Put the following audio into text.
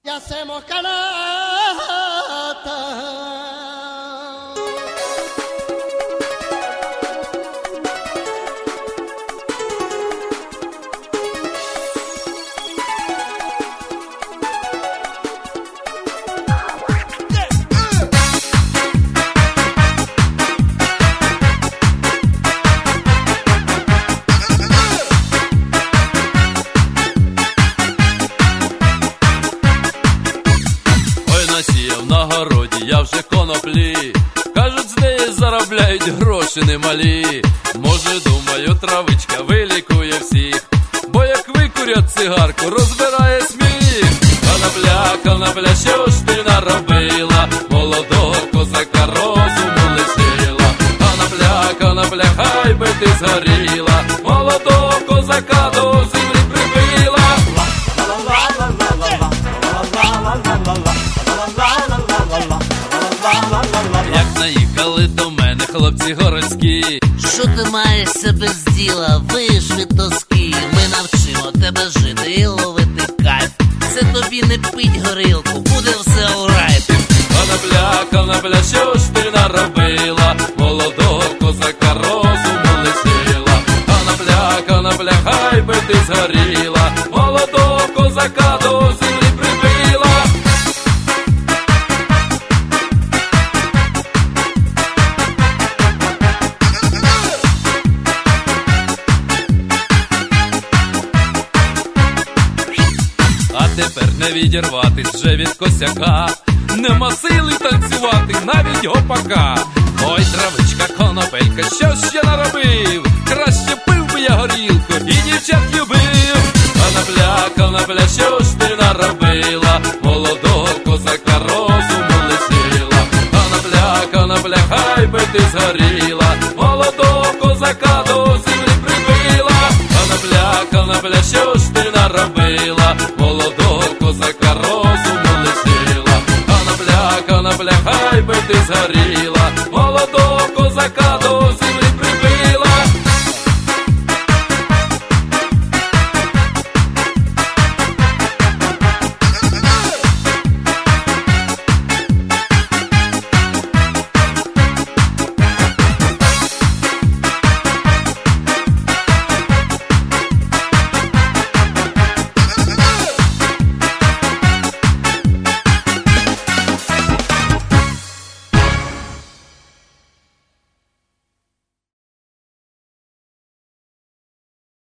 Ya hacemos canasta. Насіяв на городі, я вже коноплі. Кажуть, з неї заробляють гроші немалі. Може, думаю, травичка вилікує всіх, бо як викурять цигарку, розбирає сміх. Конопля, конопля, що ж ти наробила? Молодого козака розуму лишила. Конопля, конопля, хай би ти згоріла. Молодого козака до землі прибила. Як наїхали до мене хлопці городські. Що ти маєшся без діла, виш від тоски. Ми навчимо тебе жити і ловити кайф. Це тобі не пить горілку, буде все алрайт. Конопля, конопля, що ж ти наробила? Молодого козака розуму лишила. Конопля, конопля, хай би ти згоріла. Молодого козака до землі прибила. А тепер не відірватись вже від косяка. Нема сили танцювати навіть гопака. Ой, травичка, конопелька, що ж я наробив? Краще пив би я горілку і дівчат любив. Конопля, конопля, що ж ти наробила? Молодого козака розуму лишила. Конопля, конопля, хай би ти згоріла. Молодого козака до землі прибила. Конопля, конопля, що ж ти наробила? Молодого козака